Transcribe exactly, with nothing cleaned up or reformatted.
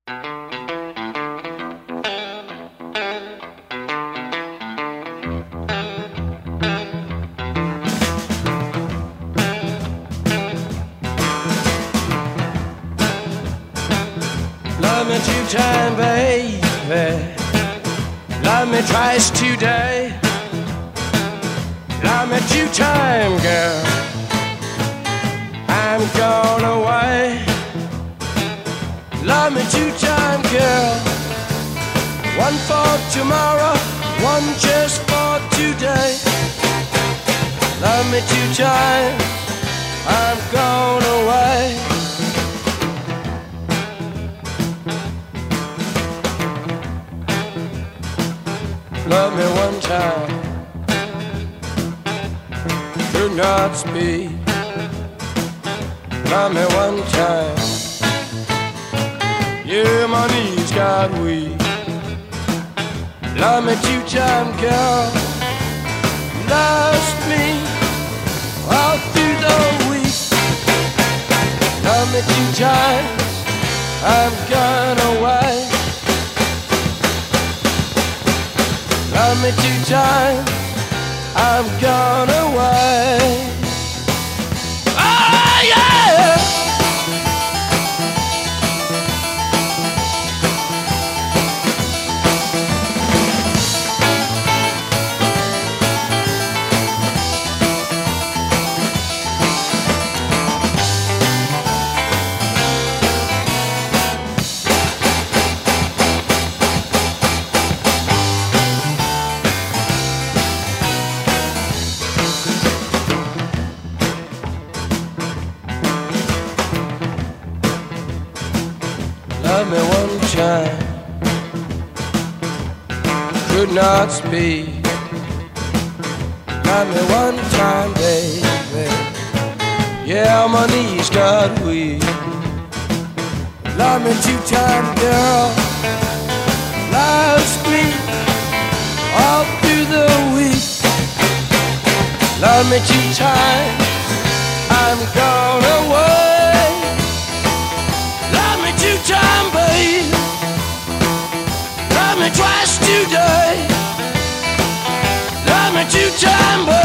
Love me two times, baby. Love me twice today. Love me two times, girl. I'm gone away. Love me two times, girl. One for tomorrow, one just for today. Love me two times, I'm gone away. Love me one time, could not speak. Love me one time, yeah, my knees got weak. Love me two times, girl. Lost me all through the week. Love me two times, I'm gone away. Love me two times, I'm gone away. Oh yeah! Love me one time, could not speak. Love me one time, baby. Yeah, my knees got weak. Love me two times, girl. Lost me all through the week. Love me two times, I'm gone away. Love me two times, babe. Love me twice today. Love me two times, babe.